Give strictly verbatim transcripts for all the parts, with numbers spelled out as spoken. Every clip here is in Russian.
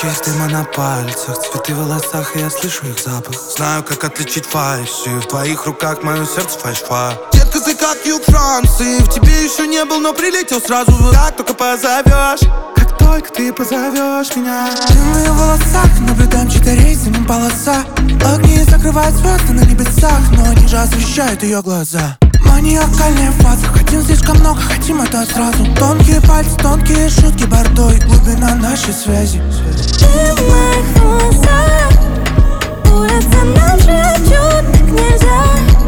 чистым на пальцах, цветы в волосах, и я слышу их запах. Знаю, как отличить фальши, в твоих руках мое сердце фальшива. Детка, ты как юг Франции, в тебе еще не был, но прилетел сразу. Как только позовешь, как только ты позовешь меня. Ты в моих волосах, наблюдаем чьи-то рейсы, мимо полоса. Огни закрывают звезды на небесах, но они же освещают ее глаза. Маниакальная фаза, хотим слишком много, хотим это сразу. Тонкие пальцы, тонкие шутки, бордо и глубина нашей связи. Ты в моих волосах, улица нам шепчут, так нельзя.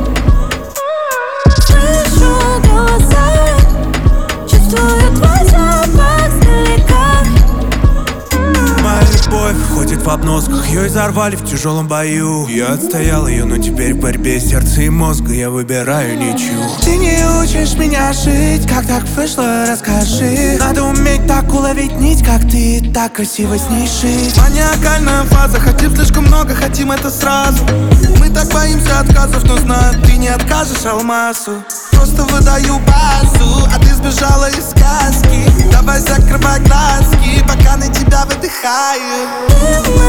Слышу голоса, чувствую твой запах сдалека. Моя любовь ходит в обносках, ее изорвали в тяжелом бою. Я отстоял ее, но теперь в борьбе сердца и мозга я выбираю ничью. Ты не учишь меня жить, как так вышло, расскажи. Надо уметь так уловить нить, как ты, так красиво с ней жить. Маниакальная фаза, хотим слишком много, хотим это сразу. Мы так боимся отказов, но знаю, ты не откажешь алмазу. Просто выдаю базу, а ты сбежала из сказки. Давай закрывай глазки, пока на тебя выдыхаю. Ты